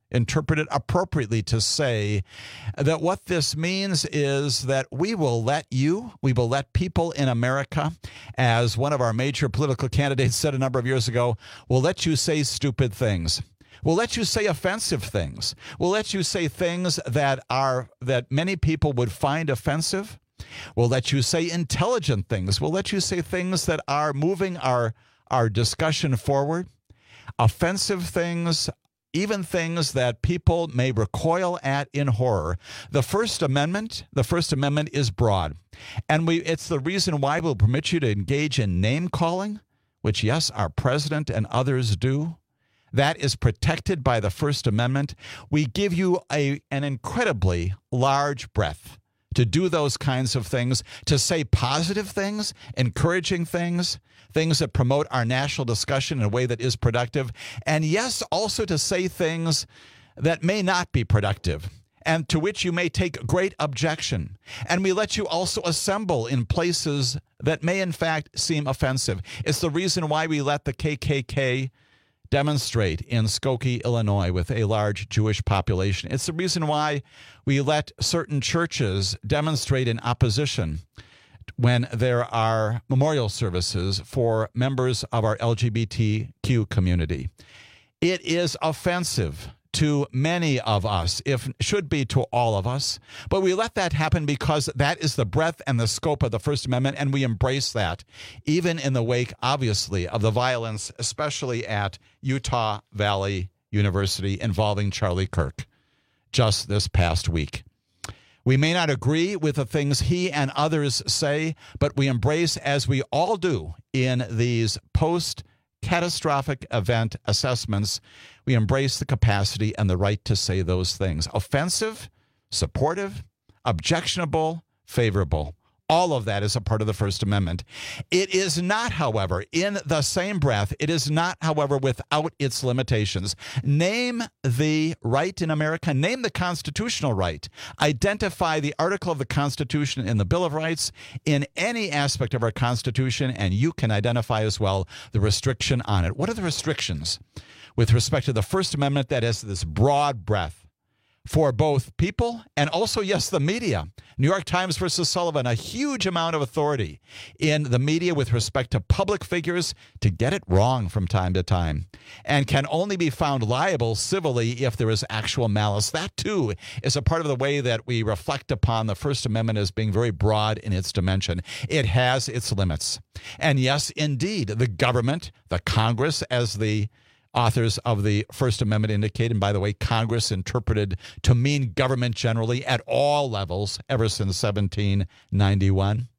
interpreted appropriately to say that what this means is that we will let you, we will let people in America, as one of our major political candidates said a number of years ago, we'll let you say stupid things. We'll let you say offensive things. We'll let you say things that are that many people would find offensive. We'll let you say intelligent things. We'll let you say things that are moving our, our discussion forward. Offensive things, even things that people may recoil at in horror. The First Amendment, the First Amendment is broad. And we it's the reason why we'll permit you to engage in name-calling, which, yes, our president and others do. That is protected by the First Amendment. We give you a, an incredibly large breadth to do those kinds of things, to say positive things, encouraging things, things that promote our national discussion in a way that is productive, and yes, also to say things that may not be productive and to which you may take great objection. And we let you also assemble in places that may in fact seem offensive. It's the reason why we let the K K K demonstrate in Skokie, Illinois, with a large Jewish population. It's the reason why we let certain churches demonstrate in opposition when there are memorial services for members of our L G B T Q community. It is offensive to many of us, if should be to all of us, but we let that happen because that is the breadth and the scope of the First Amendment, and we embrace that, even in the wake, obviously, of the violence, especially at Utah Valley University involving Charlie Kirk just this past week. We may not agree with the things he and others say, but we embrace, as we all do in these post-catastrophic event assessments, we embrace the capacity and the right to say those things. Offensive, supportive, objectionable, favorable. All of that is a part of the First Amendment. It is not, however, in the same breath, it is not, however, without its limitations. Name the right in America, name the constitutional right. Identify the article of the Constitution in the Bill of Rights in any aspect of our Constitution, and you can identify as well the restriction on it. What are the restrictions with respect to the First Amendment that has this broad breadth for both people and also, yes, the media? New York Times versus Sullivan, a huge amount of authority in the media with respect to public figures to get it wrong from time to time, and can only be found liable civilly if there is actual malice. That, too, is a part of the way that we reflect upon the First Amendment as being very broad in its dimension. It has its limits. And yes, indeed, the government, the Congress, as the authors of the First Amendment indicate, and by the way, Congress interpreted to mean government generally at all levels ever since seventeen ninety-one.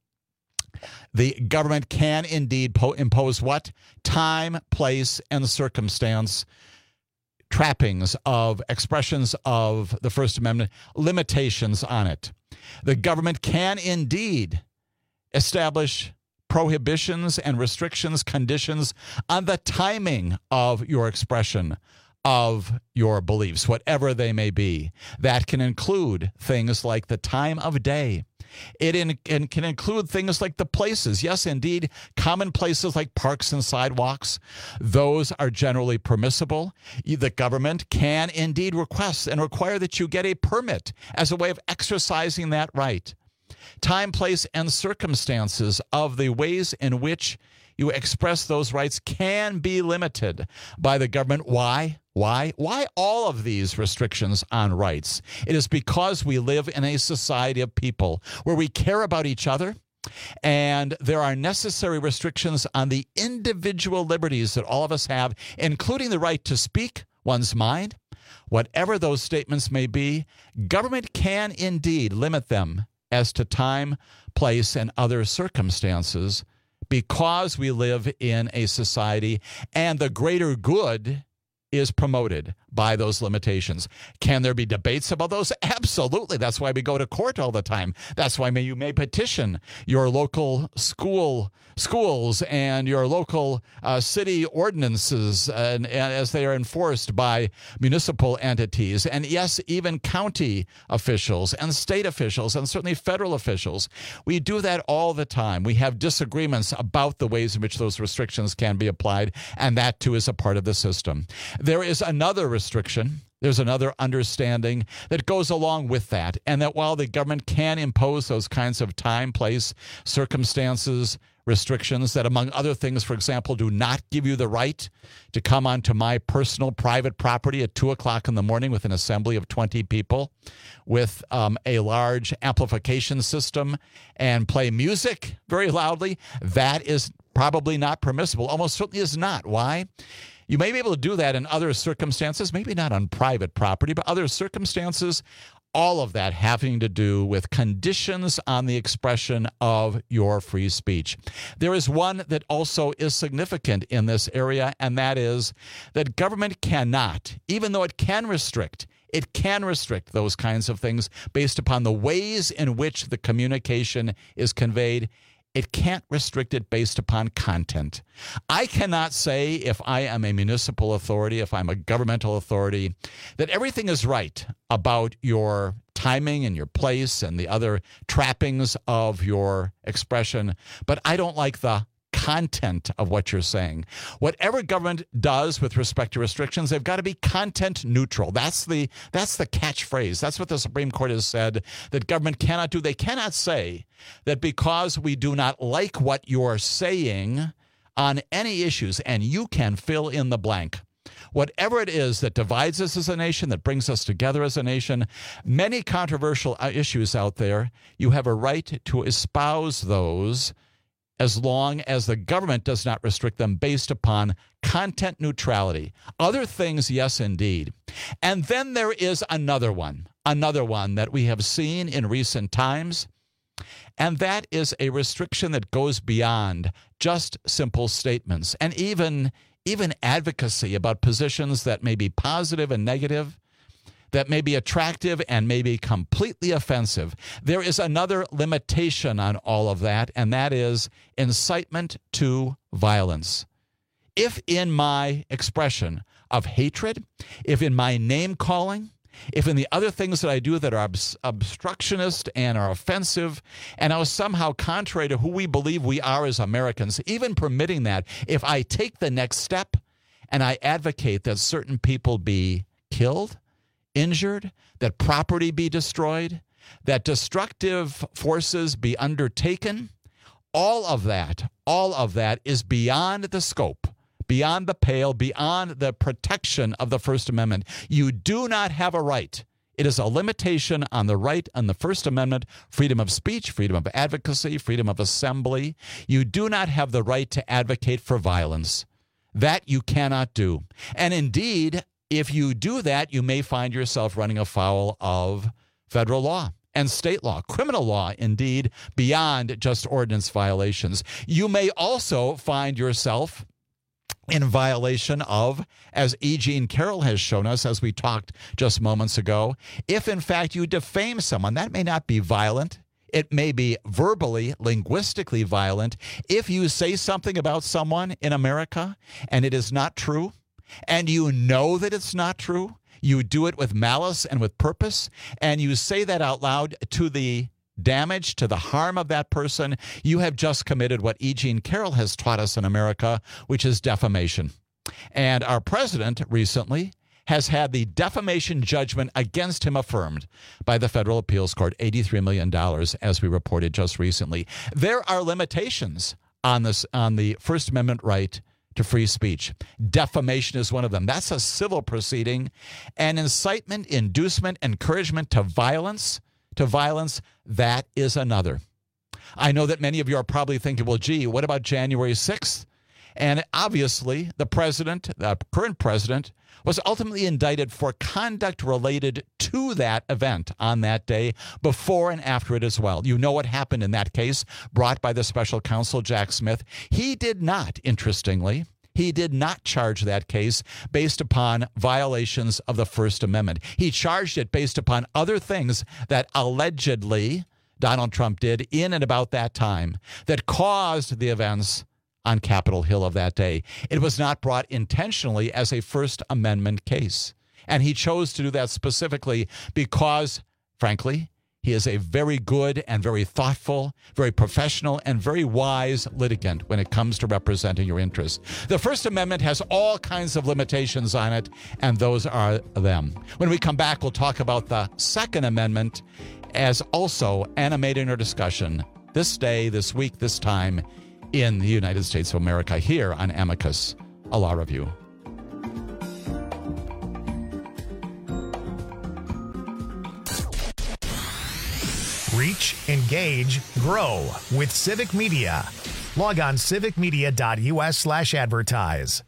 The government can indeed po- impose what? Time, place, and circumstance trappings of expressions of the First Amendment, limitations on it. The government can indeed establish prohibitions and restrictions, conditions on the timing of your expression of your beliefs, whatever they may be. That can include things like the time of day. It in, and can include things like the places. Yes, indeed, common places like parks and sidewalks, those are generally permissible. The government can indeed request and require that you get a permit as a way of exercising that right. Time, place, and circumstances of the ways in which you express those rights can be limited by the government. Why? Why? Why all of these restrictions on rights? It is because we live in a society of people where we care about each other, and there are necessary restrictions on the individual liberties that all of us have, including the right to speak one's mind. Whatever those statements may be, government can indeed limit them as to time, place, and other circumstances because we live in a society and the greater good is promoted by those limitations. Can there be debates about those? Absolutely. That's why we go to court all the time. That's why you may petition your local school schools and your local uh, city ordinances and, and as they are enforced by municipal entities. And yes, even county officials and state officials and certainly federal officials. We do that all the time. We have disagreements about the ways in which those restrictions can be applied, and that too is a part of the system. There is another restriction, there's another understanding that goes along with that, and that while the government can impose those kinds of time, place, circumstances, restrictions that, among other things, for example, do not give you the right to come onto my personal private property at two o'clock in the morning with an assembly of twenty people with um, a large amplification system and play music very loudly, that is probably not permissible. Almost certainly is not. Why? You may be able to do that in other circumstances, maybe not on private property, but other circumstances, all of that having to do with conditions on the expression of your free speech. There is one that also is significant in this area, and that is that government cannot, even though it can restrict, it can restrict those kinds of things based upon the ways in which the communication is conveyed. It can't restrict it based upon content. I cannot say, if I am a municipal authority, if I'm a governmental authority, that everything is right about your timing and your place and the other trappings of your expression, but I don't like the content of what you're saying. Whatever government does with respect to restrictions, they've got to be content neutral. That's the that's the catchphrase. That's what the Supreme Court has said that government cannot do. They cannot say that because we do not like what you're saying on any issues, and you can fill in the blank. Whatever it is that divides us as a nation, that brings us together as a nation, many controversial issues out there, you have a right to espouse those as long as the government does not restrict them based upon content neutrality. Other things, yes, indeed. And then there is another one, another one that we have seen in recent times, and that is a restriction that goes beyond just simple statements and even, even advocacy about positions that may be positive and negative, that may be attractive and may be completely offensive. There is another limitation on all of that, and that is incitement to violence. If in my expression of hatred, if in my name-calling, if in the other things that I do that are obs- obstructionist and are offensive and are somehow contrary to who we believe we are as Americans, even permitting that, if I take the next step and I advocate that certain people be killed, injured, that property be destroyed, that destructive forces be undertaken, all of that, all of that is beyond the scope, beyond the pale, beyond the protection of the First Amendment. You do not have a right. It is a limitation on the right on the First Amendment, freedom of speech, freedom of advocacy, freedom of assembly. You do not have the right to advocate for violence. That you cannot do. And indeed, if you do that, you may find yourself running afoul of federal law and state law, criminal law, indeed, beyond just ordinance violations. You may also find yourself in violation of, as E. Jean Carroll has shown us, as we talked just moments ago, if in fact you defame someone. That may not be violent. It may be verbally, linguistically violent. If you say something about someone in America and it is not true, and you know that it's not true, you do it with malice and with purpose, and you say that out loud to the damage, to the harm of that person, you have just committed what E. Jean Carroll has taught us in America, which is defamation. And our president recently has had the defamation judgment against him affirmed by the Federal Appeals Court, eighty-three million dollars, as we reported just recently. There are limitations on this, on the First Amendment right to free speech. Defamation is one of them. That's a civil proceeding. And incitement, inducement, encouragement to violence, to violence, that is another. I know that many of you are probably thinking, well, gee, what about January sixth? And obviously, the president, the current president, was ultimately indicted for conduct related to that event on that day, before and after it as well. You know what happened in that case brought by the special counsel, Jack Smith. He did not, interestingly, he did not charge that case based upon violations of the First Amendment. He charged it based upon other things that allegedly Donald Trump did in and about that time that caused the events on Capitol Hill of that day. It was not brought intentionally as a First Amendment case. And he chose to do that specifically because, frankly, he He is a very good and very thoughtful, very professional, and very wise litigant when it comes to representing your interests. The First Amendment has all kinds of limitations on it, and those are them. When we come back, we'll talk about the Second Amendment as also animating our discussion this day, this week, this time in the United States of America here on Amicus, a law review. Reach, engage, grow with Civic Media. Log on civicmedia.us slash advertise.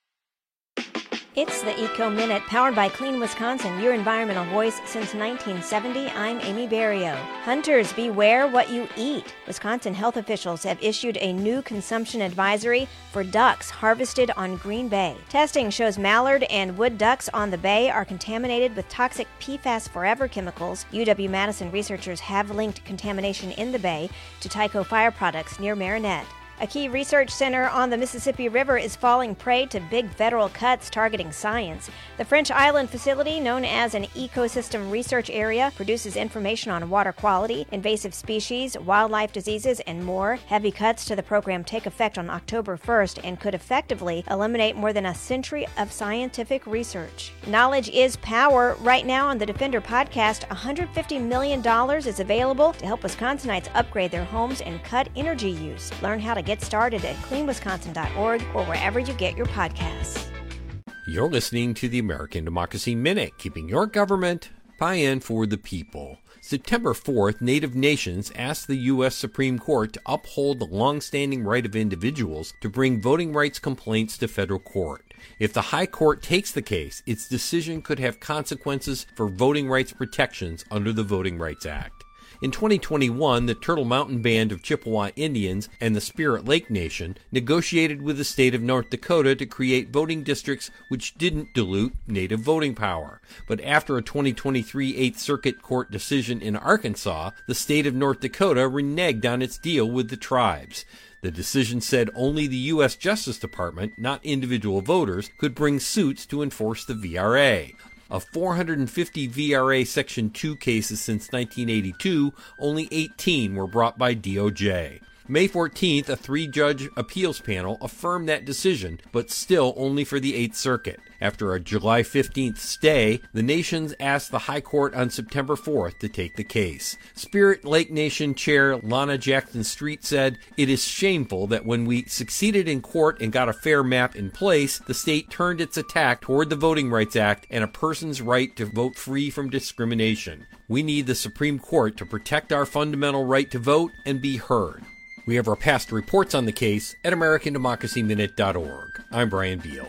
It's the Eco Minute, powered by Clean Wisconsin, your environmental voice since nineteen seventy. I'm Amy Barrio. Hunters, beware what you eat. Wisconsin health officials have issued a new consumption advisory for ducks harvested on Green Bay. Testing shows mallard and wood ducks on the bay are contaminated with toxic P FAS Forever chemicals. U W-Madison researchers have linked contamination in the bay to Tyco Fire Products near Marinette. A key research center on the Mississippi River is falling prey to big federal cuts targeting science. The French Island facility, known as an ecosystem research area, produces information on water quality, invasive species, wildlife diseases, and more. Heavy cuts to the program take effect on October first and could effectively eliminate more than a century of scientific research. Knowledge is power. Right now on the Defender podcast, one hundred fifty million dollars is available to help Wisconsinites upgrade their homes and cut energy use. Learn how to get started at clean wisconsin dot org or wherever you get your podcasts. You're listening to the American Democracy Minute, keeping your government by-in for the people. September fourth, Native nations asked the U S Supreme Court to uphold the long-standing right of individuals to bring voting rights complaints to federal court. If the High Court takes the case, its decision could have consequences for voting rights protections under the Voting Rights Act. In twenty twenty-one, the Turtle Mountain Band of Chippewa Indians and the Spirit Lake Nation negotiated with the state of North Dakota to create voting districts which didn't dilute Native voting power. But after a twenty twenty-three Eighth Circuit Court decision in Arkansas, the state of North Dakota reneged on its deal with the tribes. The decision said only the U S Justice Department, not individual voters, could bring suits to enforce the V R A. Of four hundred fifty V R A Section two cases since nineteen eighty-two, only eighteen were brought by D O J. May fourteenth, a three-judge appeals panel affirmed that decision, but still only for the Eighth Circuit. After a July fifteenth stay, the nations asked the High Court on September fourth to take the case. Spirit Lake Nation Chair Lana Jackson Street said, "It is shameful that when we succeeded in court and got a fair map in place, the state turned its attack toward the Voting Rights Act and a person's right to vote free from discrimination. We need the Supreme Court to protect our fundamental right to vote and be heard." We have our past reports on the case at american democracy minute dot org. I'm Brian Beal.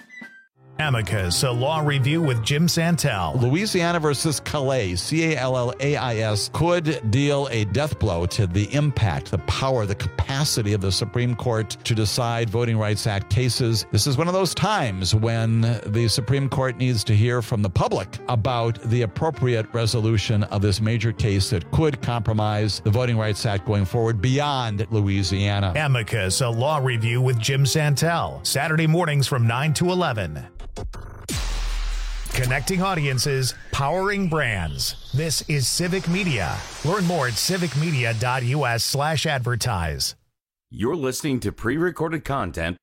Amicus, a law review with Jim Santel. Louisiana versus Calais, C A L L A I S, could deal a death blow to the impact, the power, the capacity of the Supreme Court to decide Voting Rights Act cases. This is one of those times when the Supreme Court needs to hear from the public about the appropriate resolution of this major case that could compromise the Voting Rights Act going forward beyond Louisiana. Amicus, a law review with Jim Santel. Saturday mornings from nine to eleven. Connecting audiences, powering brands. This is Civic Media. Learn more at civicmedia.us slash advertise. You're listening to pre-recorded content.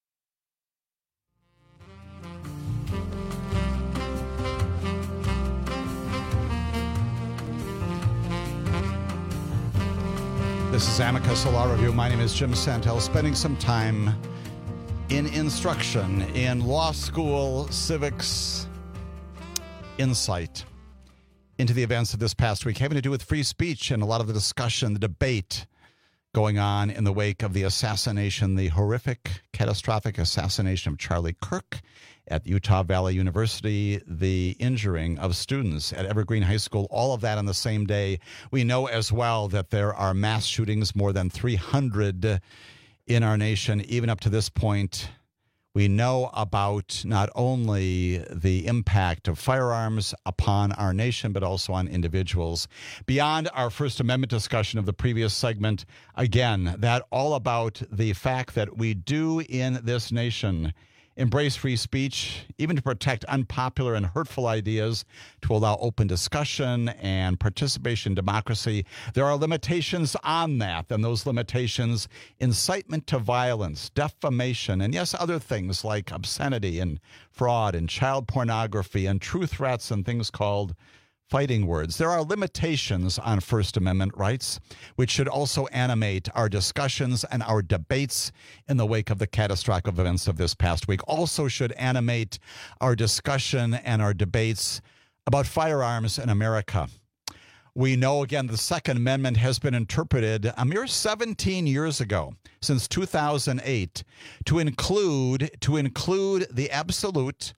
This is Amicus, a law review. My name is Jim Santel, spending some time in instruction, in law school, civics, insight into the events of this past week, having to do with free speech and a lot of the discussion, the debate going on in the wake of the assassination, the horrific, catastrophic assassination of Charlie Kirk at Utah Valley University, the injuring of students at Evergreen High School, all of that on the same day. We know as well that there are mass shootings, more than three hundred in our nation, even up to this point. We know about not only the impact of firearms upon our nation, but also on individuals. Beyond our First Amendment discussion of the previous segment, again, that all about the fact that we do in this nation embrace free speech, even to protect unpopular and hurtful ideas, to allow open discussion and participation in democracy. There are limitations on that, and those limitations, incitement to violence, defamation, and yes, other things like obscenity and fraud and child pornography and true threats and things called fighting words. There are limitations on First Amendment rights, which should also animate our discussions and our debates in the wake of the catastrophic events of this past week. Also should animate our discussion and our debates about firearms in America. We know, again, the Second Amendment has been interpreted a mere seventeen years ago, since two thousand eight, to include, to include the absolute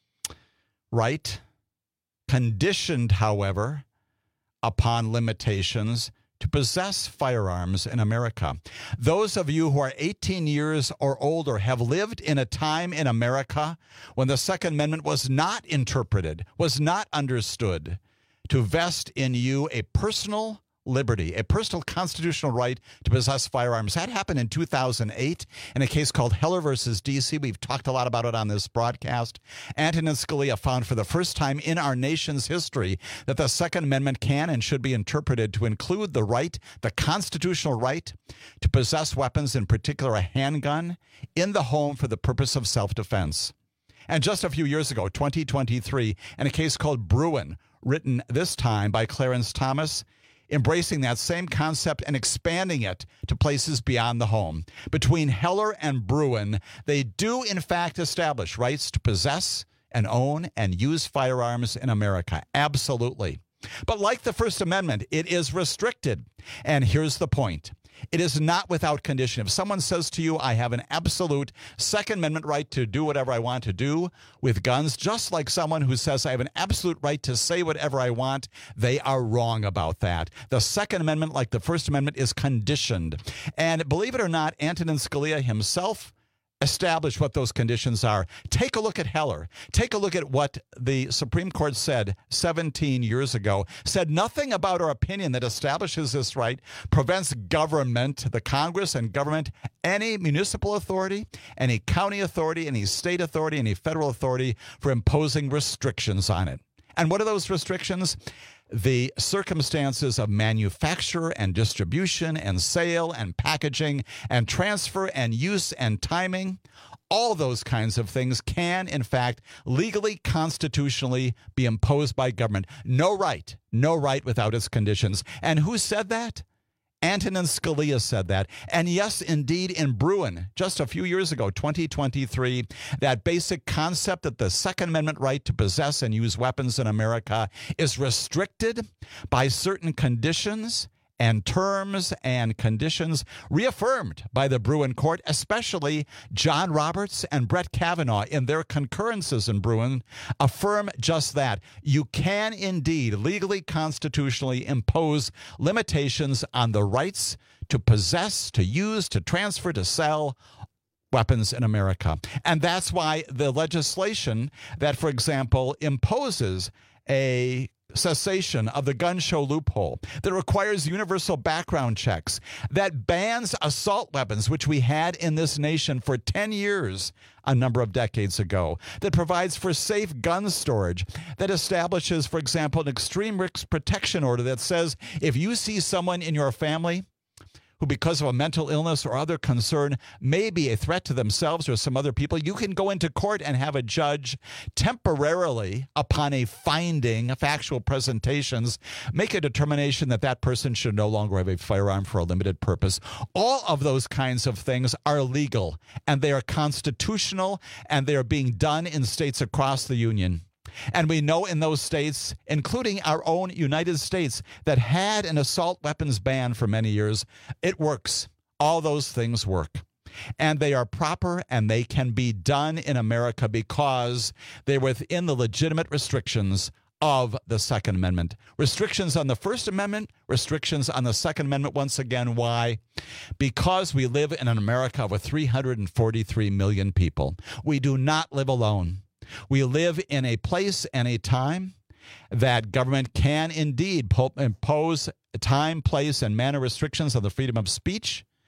right, conditioned, however, upon limitations, to possess firearms in America. Those of you who are eighteen years or older have lived in a time in America when the Second Amendment was not interpreted, was not understood to vest in you a personal liberty, a personal constitutional right to possess firearms. That happened in two thousand eight in a case called Heller versus D C. We've talked a lot about it on this broadcast. Antonin Scalia found for the first time in our nation's history that the Second Amendment can and should be interpreted to include the right, the constitutional right, to possess weapons, in particular a handgun, in the home for the purpose of self-defense. And just a few years ago, twenty twenty-three, in a case called Bruen, written this time by Clarence Thomas, embracing that same concept and expanding it to places beyond the home. Between Heller and Bruen, they do in fact establish rights to possess and own and use firearms in America. Absolutely. But like the First Amendment, it is restricted. And here's the point. It is not without condition. If someone says to you, I have an absolute Second Amendment right to do whatever I want to do with guns, just like someone who says I have an absolute right to say whatever I want, they are wrong about that. The Second Amendment, like the First Amendment, is conditioned. And believe it or not, Antonin Scalia himself established what those conditions are. Take a look at Heller. Take a look at what the Supreme Court said seventeen years ago. Said nothing about our opinion that establishes this right prevents government, the Congress and government, any municipal authority, any county authority, any state authority, any federal authority for imposing restrictions on it. And what are those restrictions? The circumstances of manufacture and distribution and sale and packaging and transfer and use and timing, all those kinds of things can, in fact, legally, constitutionally be imposed by government. No right, no right without its conditions. And who said that? Antonin Scalia said that. And yes, indeed, in Bruen, just a few years ago, twenty twenty-three, that basic concept that the Second Amendment right to possess and use weapons in America is restricted by certain conditions and terms and conditions reaffirmed by the Bruen court, especially John Roberts and Brett Kavanaugh in their concurrences in Bruen, affirm just that. You can indeed legally, constitutionally impose limitations on the rights to possess, to use, to transfer, to sell weapons in America. And that's why the legislation that, for example, imposes a cessation of the gun show loophole, that requires universal background checks, that bans assault weapons, which we had in this nation for ten years a number of decades ago, that provides for safe gun storage, that establishes, for example, an extreme risk protection order that says if you see someone in your family who, because of a mental illness or other concern, may be a threat to themselves or some other people, you can go into court and have a judge temporarily, upon a finding, factual presentations, make a determination that that person should no longer have a firearm for a limited purpose. All of those kinds of things are legal, and they are constitutional, and they are being done in states across the union. And we know in those states, including our own United States, that had an assault weapons ban for many years, it works. All those things work. And they are proper, and they can be done in America because they're within the legitimate restrictions of the Second Amendment. Restrictions on the First Amendment, restrictions on the Second Amendment. Once again, why? Because we live in an America with three hundred forty-three million people. We do not live alone. We live in a place and a time that government can indeed impose time, place, and manner restrictions on the freedom of speech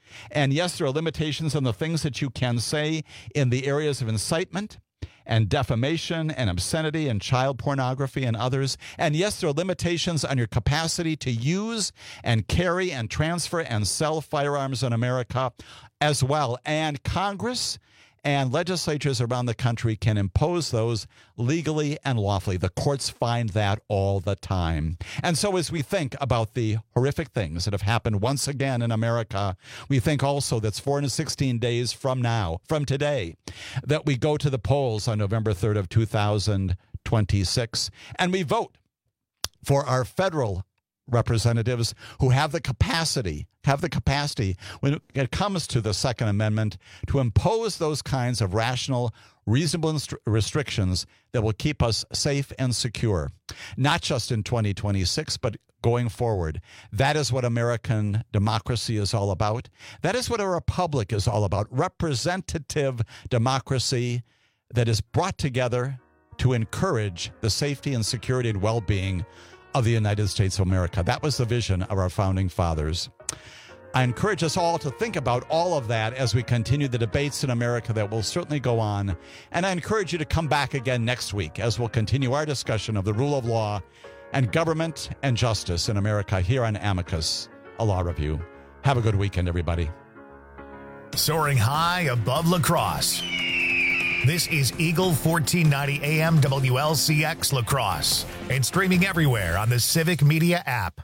And yes, there are limitations on the things that you can say in the areas of incitement and defamation and obscenity and child pornography and others. And yes, there are limitations on your capacity to use and carry and transfer and sell firearms in America as well. And Congress and legislatures around the country can impose those legally and lawfully. The courts find that all the time. And so as we think about the horrific things that have happened once again in America, we think also that's four hundred sixteen days from now, from today, that we go to the polls on November third of two thousand twenty-six, and we vote for our federal representatives who have the capacity, have the capacity when it comes to the Second Amendment to impose those kinds of rational, reasonable inst- restrictions that will keep us safe and secure, not just in twenty twenty-six, but going forward. That is what American democracy is all about. That is what a republic is all about, representative democracy that is brought together to encourage the safety and security and well-being of the United States of America. That was the vision of our founding fathers. I encourage us all to think about all of that as we continue the debates in America that will certainly go on. And I encourage you to come back again next week as we'll continue our discussion of the rule of law and government and justice in America here on Amicus, a law review. Have a good weekend, everybody. Soaring high above La Crosse. This is Eagle fourteen ninety A M W L C X La Crosse and streaming everywhere on the Civic Media app.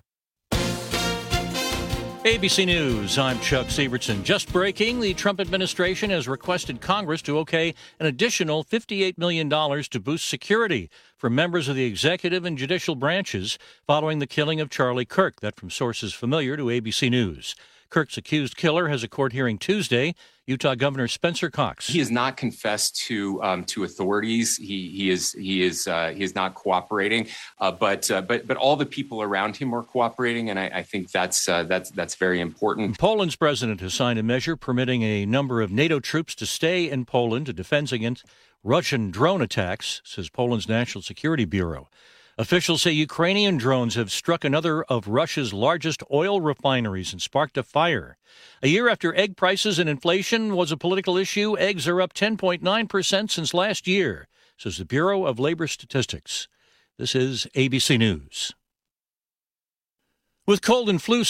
A B C News, I'm Chuck Sievertson. Just breaking, the Trump administration has requested Congress to okay an additional fifty-eight million dollars to boost security for members of the executive and judicial branches following the killing of Charlie Kirk. That from sources familiar to A B C News. Kirk's accused killer has a court hearing Tuesday. Utah Governor Spencer Cox. He has not confessed to um, to authorities. He he is he is uh, he is not cooperating. Uh, but uh, but but all the people around him are cooperating, and I, I think that's uh, that's that's very important. Poland's president has signed a measure permitting a number of NATO troops to stay in Poland to defend against Russian drone attacks, says Poland's National Security Bureau. Officials say Ukrainian drones have struck another of Russia's largest oil refineries and sparked a fire. A year after egg prices and inflation was a political issue, eggs are up ten point nine percent since last year, says the Bureau of Labor Statistics. This is A B C News. With cold and flu